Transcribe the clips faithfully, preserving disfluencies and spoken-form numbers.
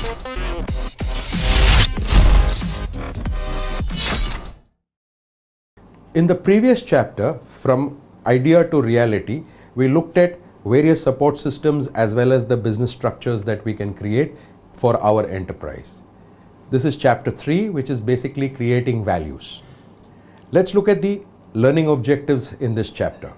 In the previous chapter, from idea to reality, we looked at various support systems as well as the business structures that we can create for our enterprise. This is chapter three, which is basically creating values. Let's look at the learning objectives in this chapter.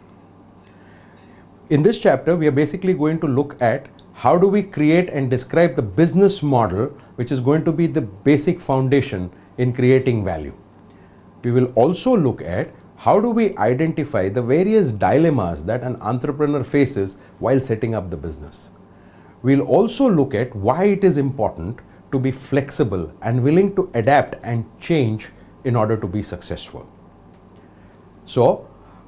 In this chapter, we are basically going to look at how do we create and describe the business model, which is going to be the basic foundation in creating value. We will also look at how do we identify the various dilemmas that an entrepreneur faces while setting up the business. We'll also look at why it is important to be flexible and willing to adapt and change in order to be successful. So,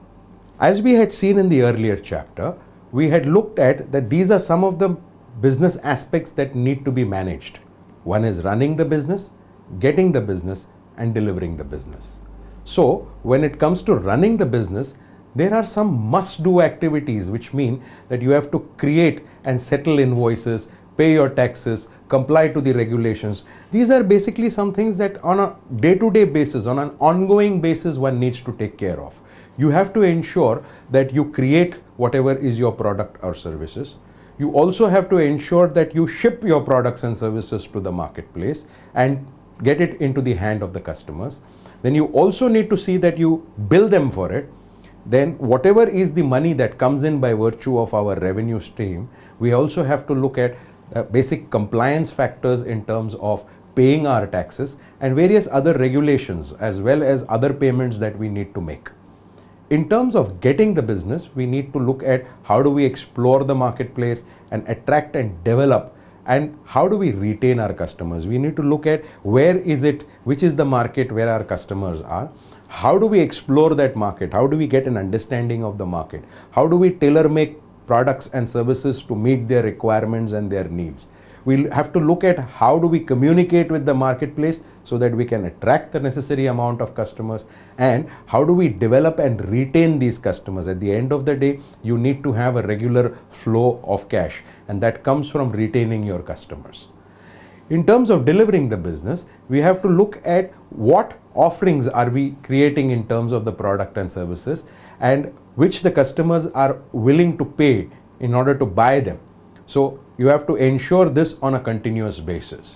as we had seen in the earlier chapter, we had looked at that these are some of the business aspects that need to be managed. One is running the business, getting the business, and delivering the business. So, when it comes to running the business, there are some must-do activities, which mean that you have to create and settle invoices, pay your taxes, comply to the regulations. These are basically some things that on a day-to-day basis, on an ongoing basis, one needs to take care of. You have to ensure that you create whatever is your product or services. You also have to ensure that you ship your products and services to the marketplace and get it into the hand of the customers. Then you also need to see that you bill them for it. Then whatever is the money that comes in by virtue of our revenue stream, we also have to look at uh, basic compliance factors in terms of paying our taxes and various other regulations as well as other payments that we need to make. In terms of getting the business, we need to look at how do we explore the marketplace and attract and develop, and how do we retain our customers. We need to look at where is it, which is the market where our customers are. How do we explore that market? How do we get an understanding of the market? How do we tailor make products and services to meet their requirements and their needs? We'll have to look at how do we communicate with the marketplace so that we can attract the necessary amount of customers, and how do we develop and retain these customers. At the end of the day, you need to have a regular flow of cash, and that comes from retaining your customers. In terms of delivering the business, we have to look at what offerings are we creating in terms of the product and services, and which the customers are willing to pay in order to buy them. So you have to ensure this on a continuous basis.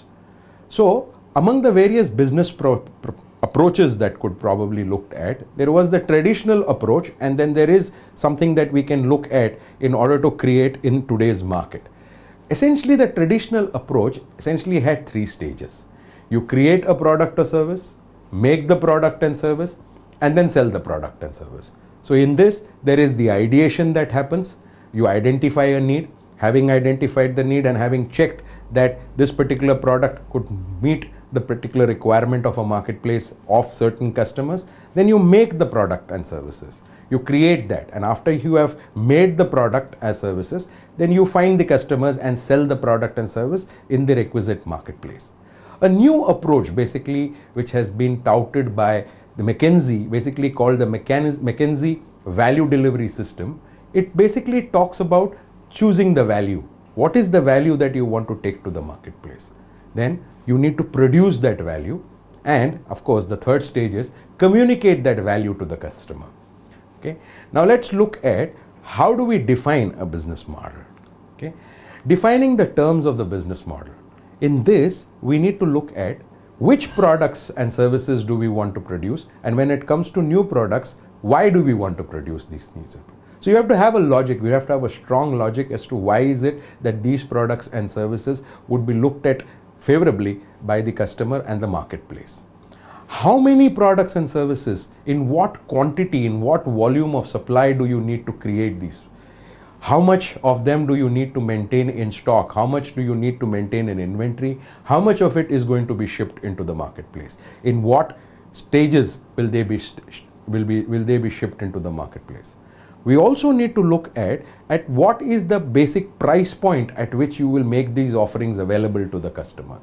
So among the various business pro pro approaches that could probably looked at, there was the traditional approach, and then there is something that we can look at in order to create in today's market. Essentially, the traditional approach essentially had three stages. You create a product or service, make the product and service, and then sell the product and service. So in this, there is the ideation that happens. You identify a need. Having identified the need and having checked that this particular product could meet the particular requirement of a marketplace of certain customers, then you make the product and services. You create that, and after you have made the product as services, then you find the customers and sell the product and service in the requisite marketplace. A new approach basically, which has been touted by the McKinsey, basically called the McKinsey Value Delivery System. It basically talks about choosing the value. What is the value that you want to take to the marketplace? Then you need to produce that value, and of course the third stage is communicate that value to the customer. Okay. Now let's look at how do we define a business model. Okay. Defining the terms of the business model. In this, we need to look at which products and services do we want to produce, and when it comes to new products, why do we want to produce these needs? So you have to have a logic, we have to have a strong logic as to why is it that these products and services would be looked at favorably by the customer and the marketplace. How many products and services, in what quantity, in what volume of supply do you need to create these? How much of them do you need to maintain in stock? How much do you need to maintain in inventory? How much of it is going to be shipped into the marketplace? In what stages will they be, will be, will they be shipped into the marketplace? We also need to look at, at what is the basic price point at which you will make these offerings available to the customer.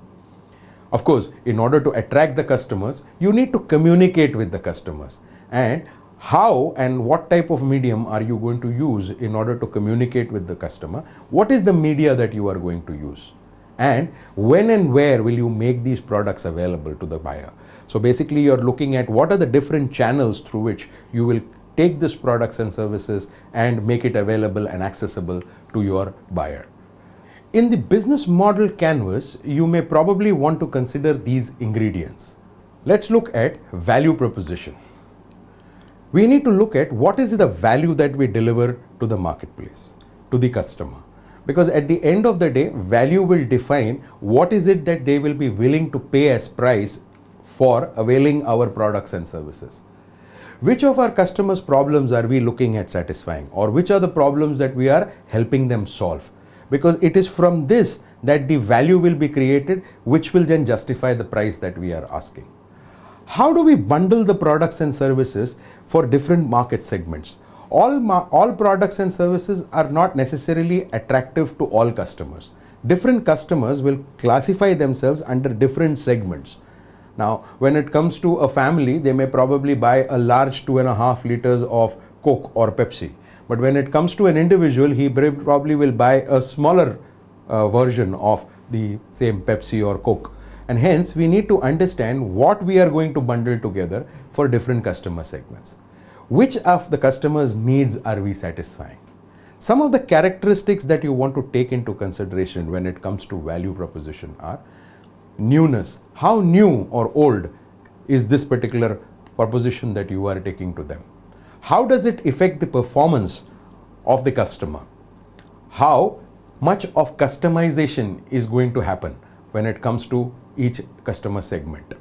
Of course, in order to attract the customers, you need to communicate with the customers. And how and what type of medium are you going to use in order to communicate with the customer? What is the media that you are going to use? and when and where will you make these products available to the buyer. So basically you're looking at what are the different channels through which you will take these products and services and make it available and accessible to your buyer. In the business model canvas, you may probably want to consider these ingredients. Let's look at value proposition. We need to look at what is the value that we deliver to the marketplace, to the customer. Because at the end of the day, value will define what is it that they will be willing to pay as price for availing our products and services. Which of our customers' problems are we looking at satisfying, or which are the problems that we are helping them solve? Because it is from this that the value will be created, which will then justify the price that we are asking. How do we bundle the products and services for different market segments? All, all products and services are not necessarily attractive to all customers. Different customers will classify themselves under different segments. Now, when it comes to a family, they may probably buy a large two and a half liters of Coke or Pepsi. But when it comes to an individual, he probably will buy a smaller uh, version of the same Pepsi or Coke. And hence, we need to understand what we are going to bundle together for different customer segments. Which of the customers' needs are we satisfying? Some of the characteristics that you want to take into consideration when it comes to value proposition are newness. How new or old is this particular proposition that you are taking to them? How does it affect the performance of the customer? How much of customization is going to happen when it comes to each customer segment?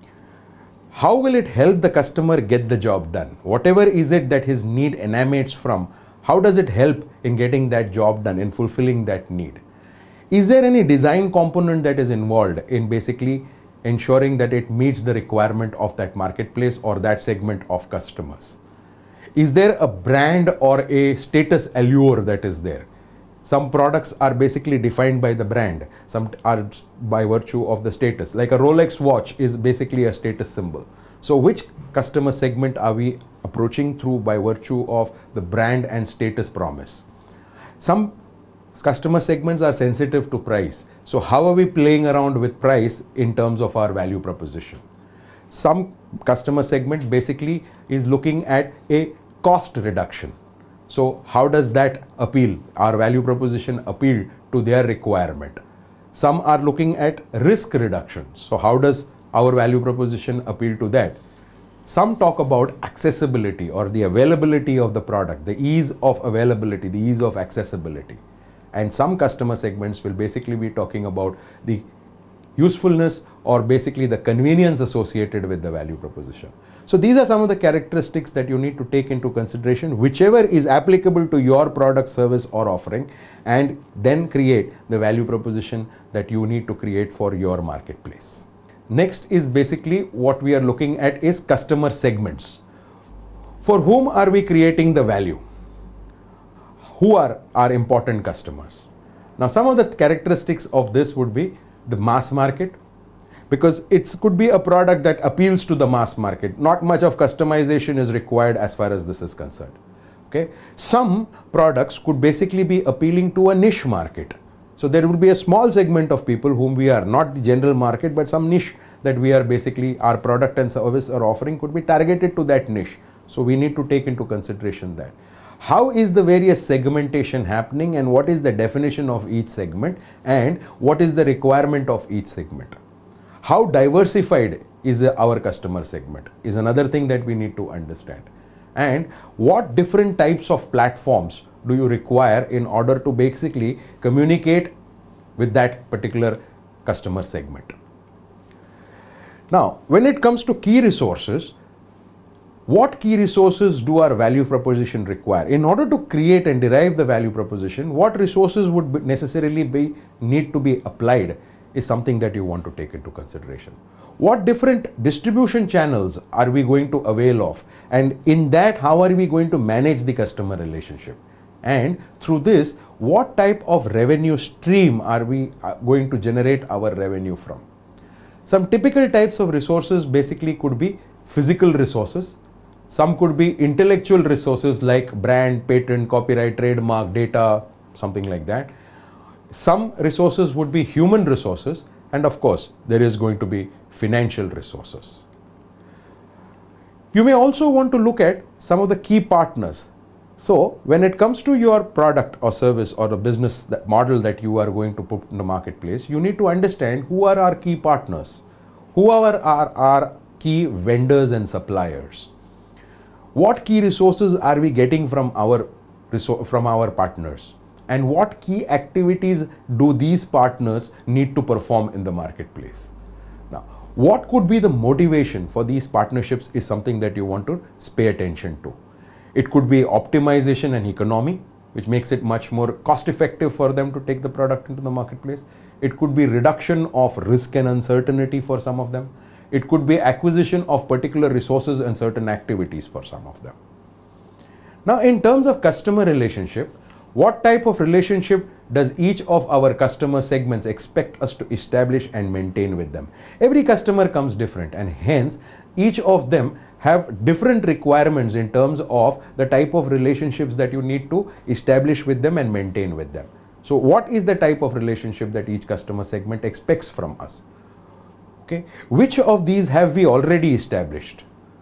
How will it help the customer get the job done? Whatever is it that his need emanates from, how does it help in getting that job done, in fulfilling that need? Is there any design component that is involved in basically ensuring that it meets the requirement of that marketplace or that segment of customers? Is there a brand or a status allure that is there? Some products are basically defined by the brand, some are by virtue of the status. Like a Rolex watch is basically a status symbol. So which customer segment are we approaching through by virtue of the brand and status promise? Some customer segments are sensitive to price. So how are we playing around with price in terms of our value proposition? Some customer segment basically is looking at a cost reduction. So how does that appeal, our value proposition appeal to their requirement? Some are looking at risk reduction. So how does our value proposition appeal to that? Some talk about accessibility or the availability of the product, the ease of availability, the ease of accessibility. And some customer segments will basically be talking about the usefulness or basically the convenience associated with the value proposition. So these are some of the characteristics that you need to take into consideration, whichever is applicable to your product, service or offering, and then create the value proposition that you need to create for your marketplace. Next is basically what we are looking at is customer segments. For whom are we creating the value? Who are our important customers? Now, some of the characteristics of this would be the mass market, because it could be a product that appeals to the mass market. Not much of customization is required as far as this is concerned. Okay. Some products could basically be appealing to a niche market. So there would be a small segment of people whom we are not the general market, but some niche that we are basically, our product and service or offering could be targeted to that niche. So we need to take into consideration that. How is the various segmentation happening and what is the definition of each segment and what is the requirement of each segment? How diversified is our customer segment is another thing that we need to understand. And what different types of platforms do you require in order to basically communicate with that particular customer segment? Now, when it comes to key resources, what key resources do our value proposition require? In order to create and derive the value proposition, what resources would necessarily be need to be applied is something that you want to take into consideration. What different distribution channels are we going to avail of? And in that, how are we going to manage the customer relationship? And through this, what type of revenue stream are we going to generate our revenue from? Some typical types of resources basically could be physical resources. Some could be intellectual resources like brand, patent, copyright, trademark, data, something like that. Some resources would be human resources, and of course, there is going to be financial resources. You may also want to look at some of the key partners. So, when it comes to your product or service or a business that model that you are going to put in the marketplace, you need to understand who are our key partners, who are our, our key vendors and suppliers. What key resources are we getting from our, from our partners? And what key activities do these partners need to perform in the marketplace? Now, what could be the motivation for these partnerships is something that you want to pay attention to. It could be optimization and economy, which makes it much more cost effective for them to take the product into the marketplace. It could be reduction of risk and uncertainty for some of them. It could be acquisition of particular resources and certain activities for some of them. Now, in terms of customer relationship, what type of relationship does each of our customer segments expect us to establish and maintain with them? Every customer comes different, and hence each of them have different requirements in terms of the type of relationships that you need to establish with them and maintain with them. So what is the type of relationship that each customer segment expects from us? Okay, which of these have we already established?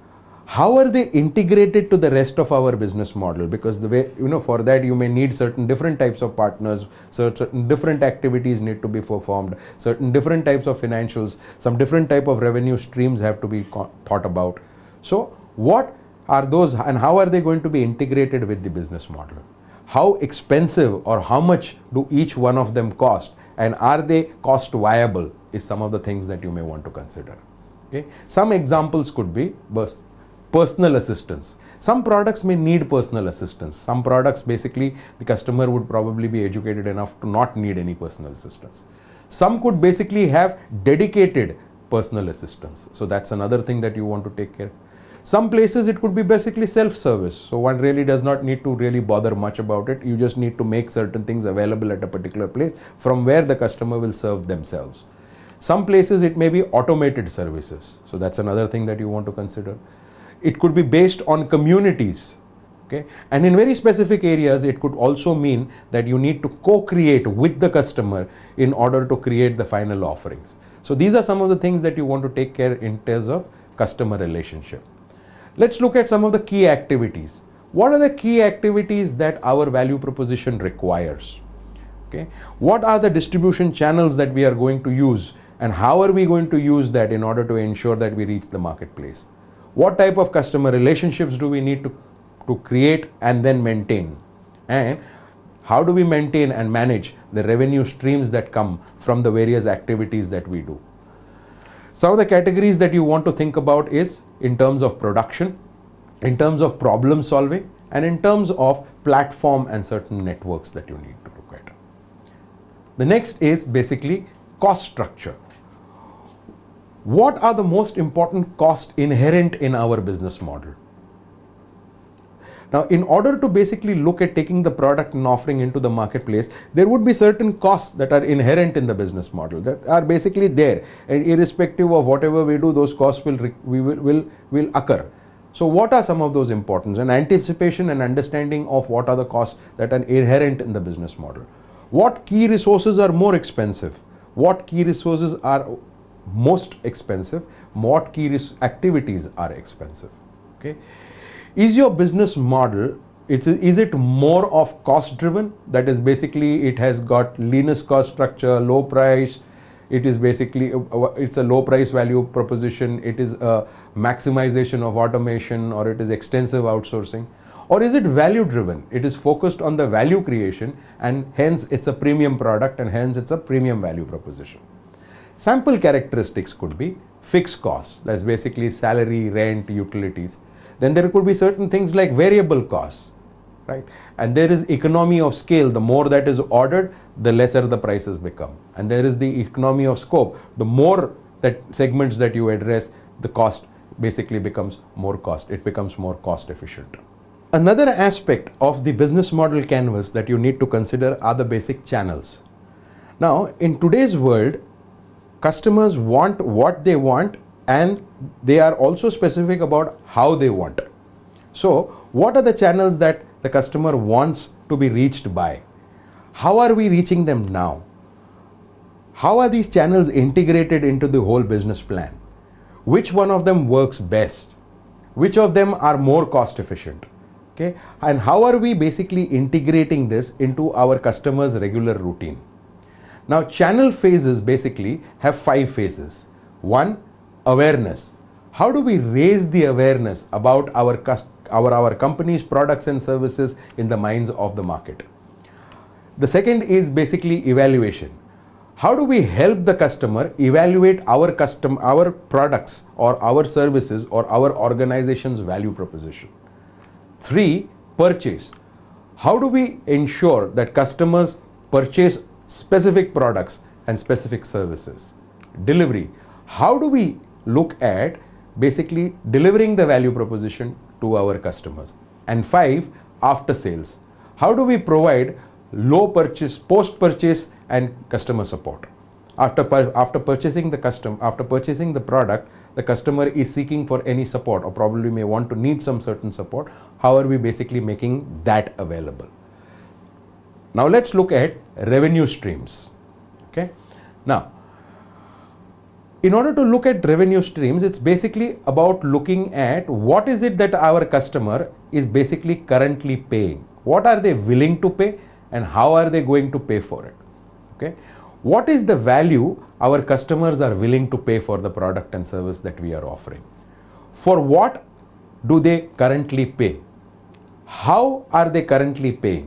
How are they integrated to the rest of our business model? Because the way, you know, for that you may need certain different types of partners, certain different activities need to be performed, certain different types of financials, some different type of revenue streams have to be thought about. So what are those and how are they going to be integrated with the business model? How expensive or how much do each one of them cost, and are they cost viable is some of the things that you may want to consider. Okay. Some examples could be personal assistance. Some products may need personal assistance. Some products basically the customer would probably be educated enough to not need any personal assistance. Some could basically have dedicated personal assistance. So that's another thing that you want to take care of. Some places it could be basically self-service. So one really does not need to really bother much about it. You just need to make certain things available at a particular place from where the customer will serve themselves. Some places it may be automated services. So that's another thing that you want to consider. It could be based on communities. Okay? And in very specific areas, it could also mean that you need to co-create with the customer in order to create the final offerings. So these are some of the things that you want to take care in terms of customer relationship. Let's look at some of the key activities. What are the key activities that our value proposition requires? Okay. What are the distribution channels that we are going to use, and how are we going to use that in order to ensure that we reach the marketplace? What type of customer relationships do we need to, to create and then maintain? And how do we maintain and manage the revenue streams that come from the various activities that we do? Some of the categories that you want to think about is in terms of production, in terms of problem solving, and in terms of platform and certain networks that you need to look at. The next is basically cost structure. What are the most important costs inherent in our business model? Now, in order to basically look at taking the product and offering into the marketplace, there would be certain costs that are inherent in the business model that are basically there, and irrespective of whatever we do, those costs will, we will, will, will occur. So what are some of those importance and anticipation and understanding of what are the costs that are inherent in the business model? What key resources are more expensive? What key resources are most expensive? What key activities are expensive? Okay. Is your business model, it's, is it more of cost driven? That is basically it has got leanest cost structure, low price. It is basically, it's a low price value proposition. It is a maximization of automation, or it is extensive outsourcing. Or is it value driven? It is focused on the value creation, and hence it's a premium product, and hence it's a premium value proposition. Sample characteristics could be fixed costs. That's basically salary, rent, utilities. Then there could be certain things like variable costs, right? And there is economy of scale. The more that is ordered, the lesser the prices become. And there is the economy of scope. The more that segments that you address, the cost basically becomes more cost. It becomes more cost efficient. Another aspect of the business model canvas that you need to consider are the basic channels. Now, in today's world, customers want what they want, and they are also specific about how they want. So what are the channels that the customer wants to be reached by? How are we reaching them now? How are these channels integrated into the whole business plan? Which one of them works best? Which of them are more cost efficient? Okay, and how are we basically integrating this into our customers' regular routine? Now, channel phases basically have five phases. One, awareness. How do we raise the awareness about our, our, our company's products and services in the minds of the market? The second is basically evaluation. How do we help the customer evaluate our custom, our products or our services or our organization's value proposition? Three, purchase. How do we ensure that customers purchase specific products and specific services? Delivery. How do we look at basically delivering the value proposition to our customers? And five, after sales. How do we provide low purchase, post-purchase and customer support? After, after purchasing the custom, after purchasing the product, the customer is seeking for any support or probably may want to need some certain support. How are we basically making that available? Now let's look at revenue streams. Okay. Now, in order to look at revenue streams, it's basically about looking at what is it that our customer is basically currently paying. What are they willing to pay and how are they going to pay for it? Okay. What is the value our customers are willing to pay for the product and service that we are offering? For what do they currently pay? How are they currently paying?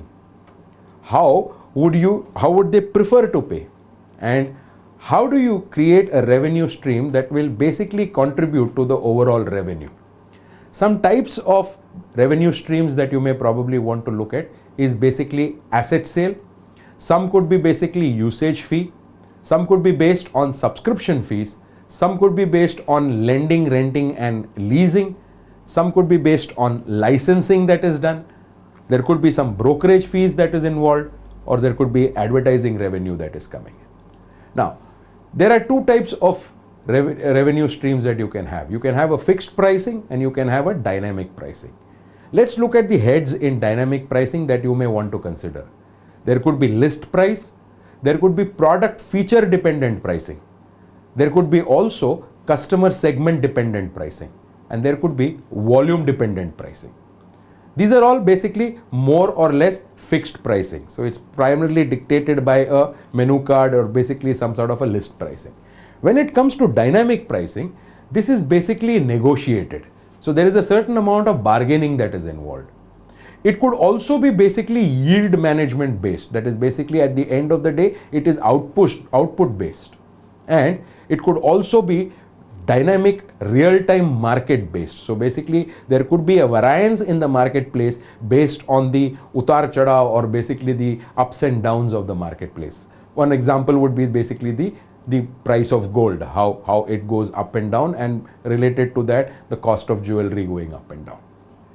How would you, how would they prefer to pay? And how do you create a revenue stream that will basically contribute to the overall revenue? Some types of revenue streams that you may probably want to look at is basically asset sale. Some could be basically usage fee. Some could be based on subscription fees. Some could be based on lending, renting and leasing. Some could be based on licensing that is done. There could be some brokerage fees that is involved, or there could be advertising revenue that is coming in. Now, there are two types of rev revenue streams that you can have. You can have a fixed pricing and you can have a dynamic pricing. Let's look at the heads in dynamic pricing that you may want to consider. There could be list price. There could be product feature dependent pricing. There could be also customer segment dependent pricing. And there could be volume dependent pricing. These are all basically more or less fixed pricing. So it's primarily dictated by a menu card or basically some sort of a list pricing. When it comes to dynamic pricing, this is basically negotiated. So there is a certain amount of bargaining that is involved. It could also be basically yield management based. That is basically at the end of the day, it is output, output based. And it could also be dynamic real-time market based. So basically there could be a variance in the marketplace based on the utar chada or basically the ups and downs of the marketplace. One example would be basically the the price of gold, how, how it goes up and down, and related to that, the cost of jewelry going up and down.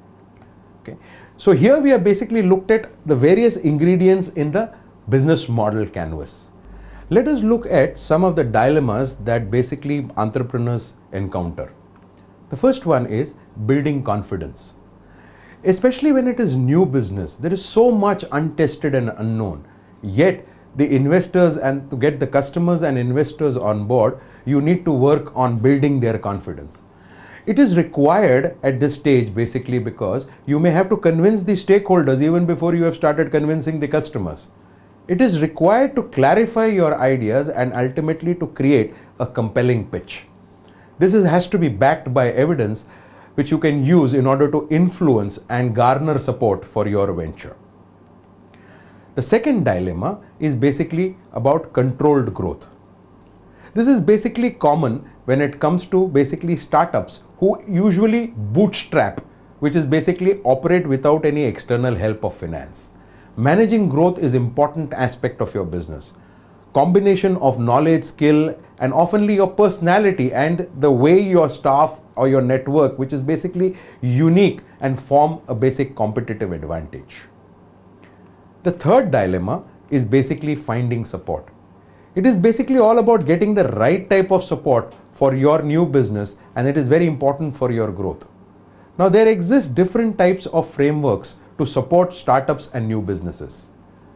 Okay. So here we have basically looked at the various ingredients in the business model canvas. Let us look at some of the dilemmas that basically entrepreneurs encounter. The first one is building confidence. Especially when it is new business, there is so much untested and unknown. Yet the investors, and to get the customers and investors on board, you need to work on building their confidence. It is required at this stage basically because you may have to convince the stakeholders even before you have started convincing the customers. It is required to clarify your ideas and ultimately to create a compelling pitch. This is, has to be backed by evidence which you can use in order to influence and garner support for your venture. The second dilemma is basically about controlled growth. This is basically common when it comes to basically startups who usually bootstrap, which is basically operate without any external help of finance. Managing growth is an important aspect of your business. Combination of knowledge, skill, and oftenly your personality and the way your staff or your network, which is basically unique and form a basic competitive advantage. The third dilemma is basically finding support. It is basically all about getting the right type of support for your new business, and it is very important for your growth. Now, there exist different types of frameworks to support startups and new businesses.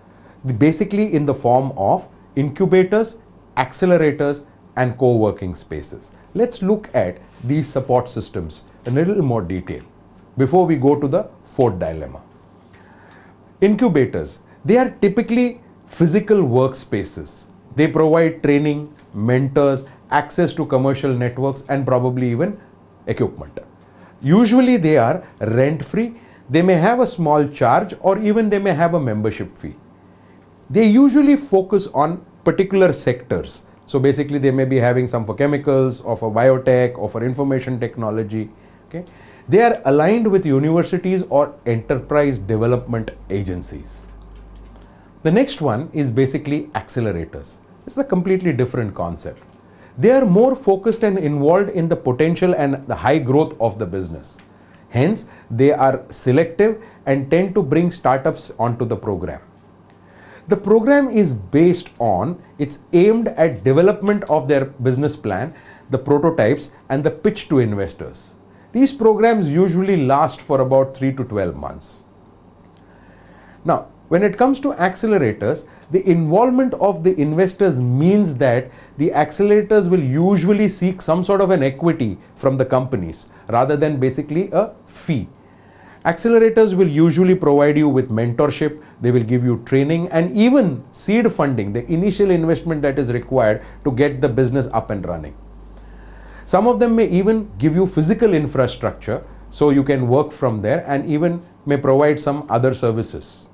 basically in the form of incubators, accelerators, and co-working spaces. Let's look at these support systems in a little more detail before we go to the fourth dilemma. Incubators, they are typically physical workspaces. They provide training, mentors, access to commercial networks, and probably even equipment. Usually they are rent-free. They may have a small charge, or even they may have a membership fee. They usually focus on particular sectors. So basically they may be having some for chemicals, or for biotech, or for information technology. Okay? They are aligned with universities or enterprise development agencies. The next one is basically accelerators. It's a completely different concept. They are more focused and involved in the potential and the high growth of the business. Hence, they are selective and tend to bring startups onto the program. The program is based on, it's aimed at development of their business plan, the prototypes, and the pitch to investors. These programs usually last for about three to twelve months. Now, when it comes to accelerators, the involvement of the investors means that the accelerators will usually seek some sort of an equity from the companies rather than basically a fee. Accelerators will usually provide you with mentorship, they will give you training, and even seed funding, the initial investment that is required to get the business up and running. Some of them may even give you physical infrastructure so you can work from there, and even may provide some other services.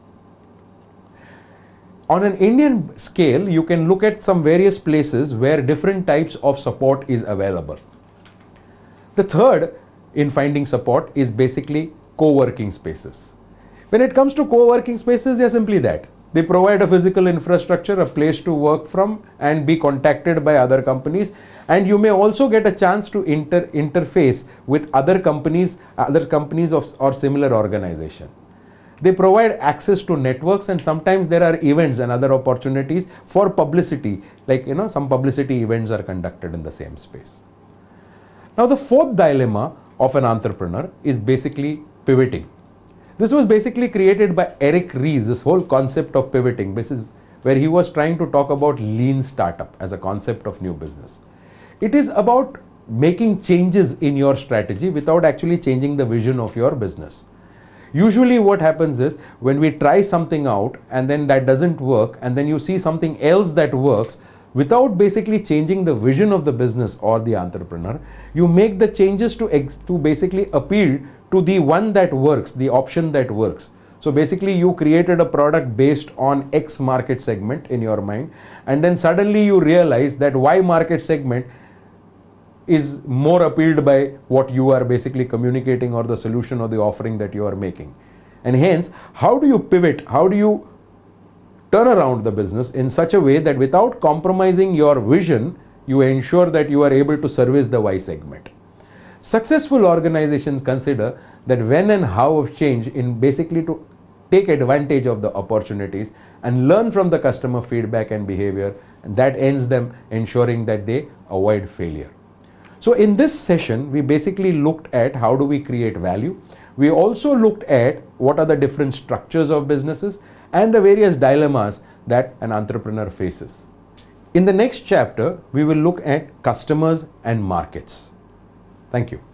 On an Indian scale, you can look at some various places where different types of support is available. The third in finding support is basically co-working spaces. When it comes to co-working spaces, they are simply that. They provide a physical infrastructure, a place to work from and be contacted by other companies, and you may also get a chance to inter interface with other companies, other companies of or similar organization. They provide access to networks, and sometimes there are events and other opportunities for publicity, like you know some publicity events are conducted in the same space. Now the fourth dilemma of an entrepreneur is basically pivoting. This was basically created by Eric Ries, this whole concept of pivoting. This is where he was trying to talk about lean startup as a concept of new business. It is about making changes in your strategy without actually changing the vision of your business. Usually what happens is when we try something out and then that doesn't work, and then you see something else that works, without basically changing the vision of the business or the entrepreneur, you make the changes to, ex to basically appeal to the one that works, the option that works. So basically you created a product based on X market segment in your mind, and then suddenly you realize that Y market segment is more appealed by what you are basically communicating, or the solution or the offering that you are making. And hence, how do you pivot? How do you turn around the business in such a way that without compromising your vision, you ensure that you are able to service the Y segment? Successful organizations consider that when and how of change in basically to take advantage of the opportunities and learn from the customer feedback and behavior, and that ends them ensuring that they avoid failure. So in this session, we basically looked at how do we create value. We also looked at what are the different structures of businesses and the various dilemmas that an entrepreneur faces. In the next chapter, we will look at customers and markets. Thank you.